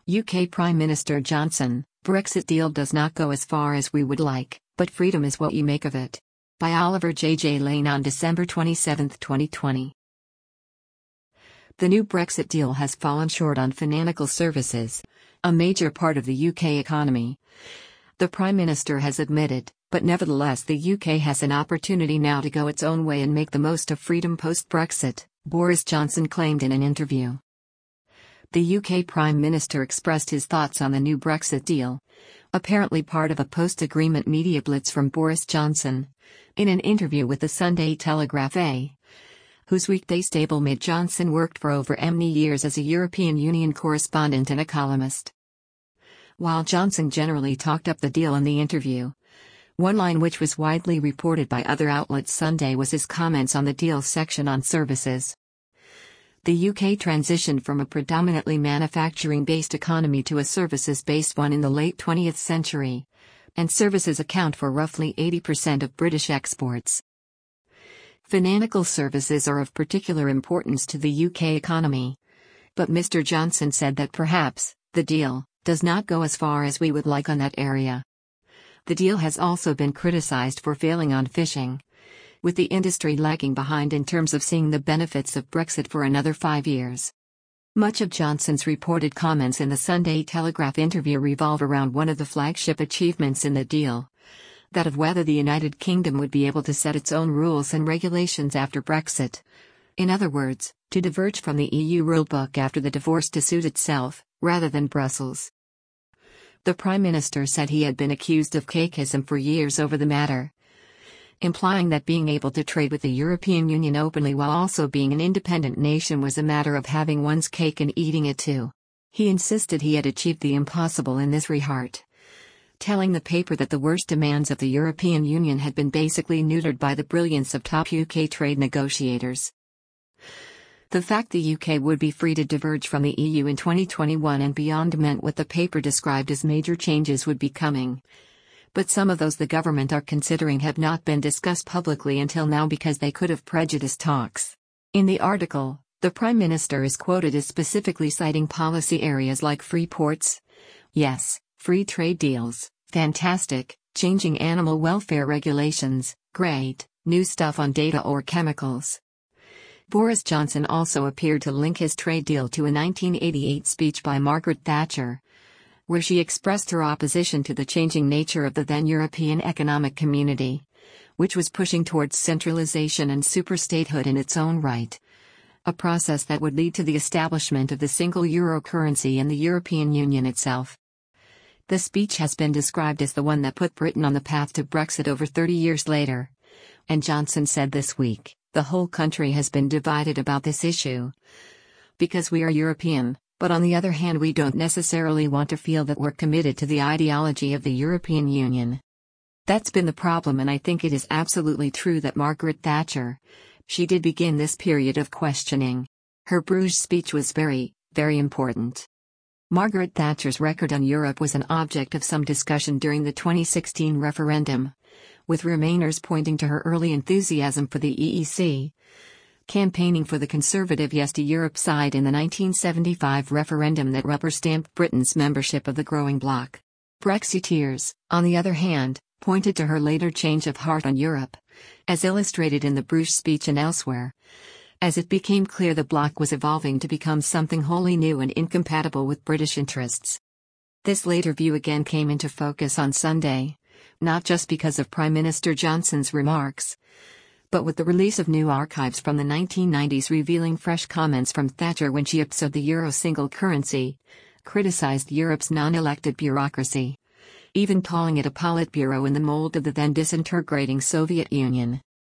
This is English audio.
UK Prime Minister Johnson, Brexit deal does not go as far as we would like, but freedom is what you make of it. By Oliver J. Lane on December 27, 2020. The new Brexit deal has fallen short on financial services, a major part of the UK economy. The Prime Minister has admitted, but nevertheless the UK has an opportunity now to go its own way and make the most of freedom post-Brexit, Boris Johnson claimed in an interview. The UK Prime Minister expressed his thoughts on the new Brexit deal, apparently part of a post-agreement media blitz from Boris Johnson, in an interview with the Sunday Telegraph whose weekday stablemate Johnson worked for over many years as a European Union correspondent and a columnist. While Johnson generally talked up the deal in the interview, one line which was widely reported by other outlets Sunday was his comments on the deal section on services. The UK transitioned from a predominantly manufacturing-based economy to a services-based one in the late 20th century, and services account for roughly 80% of British exports. Financial services are of particular importance to the UK economy. But Mr. Johnson said that perhaps, the deal, does not go as far as we would like on that area. The deal has also been criticised for failing on fishing, with the industry lagging behind in terms of seeing the benefits of Brexit for another 5 years. Much of Johnson's reported comments in the Sunday Telegraph interview revolve around one of the flagship achievements in the deal, that of whether the United Kingdom would be able to set its own rules and regulations after Brexit. In other words, to diverge from the EU rulebook after the divorce to suit itself, rather than Brussels. The Prime Minister said he had been accused of cakeism for years over the matter, implying that being able to trade with the European Union openly while also being an independent nation was a matter of having one's cake and eating it too. He insisted he had achieved the impossible in this regard, telling the paper that the worst demands of the European Union had been basically neutered by the brilliance of top UK trade negotiators. The fact the UK would be free to diverge from the EU in 2021 and beyond meant what the paper described as major changes would be coming. But some of those the government are considering have not been discussed publicly until now because they could have prejudiced talks. In the article, the Prime Minister is quoted as specifically citing policy areas like free ports. Yes, free trade deals, fantastic, changing animal welfare regulations, great, new stuff on data or chemicals. Boris Johnson also appeared to link his trade deal to a 1988 speech by Margaret Thatcher, where she expressed her opposition to the changing nature of the then European Economic Community, which was pushing towards centralization and superstatehood in its own right, a process that would lead to the establishment of the single euro currency and the European Union itself. The speech has been described as the one that put Britain on the path to Brexit over 30 years later. And Johnson said this week, the whole country has been divided about this issue. Because we are European, but on the other hand we don't necessarily want to feel that we're committed to the ideology of the European Union. That's been the problem, and I think it is absolutely true that Margaret Thatcher, she did begin this period of questioning. Her Bruges speech was very, very important. Margaret Thatcher's record on Europe was an object of some discussion during the 2016 referendum, with Remainers pointing to her early enthusiasm for the EEC, campaigning for the Conservative Yes to Europe side in the 1975 referendum that rubber-stamped Britain's membership of the growing bloc. Brexiteers, on the other hand, pointed to her later change of heart on Europe, as illustrated in the Bruges speech and elsewhere, as it became clear the bloc was evolving to become something wholly new and incompatible with British interests. This later view again came into focus on Sunday, not just because of Prime Minister Johnson's remarks, but with the release of new archives from the 1990s revealing fresh comments from Thatcher when she upset the euro single currency, criticized Europe's non-elected bureaucracy, even calling it a Politburo in the mold of the then disintegrating Soviet Union.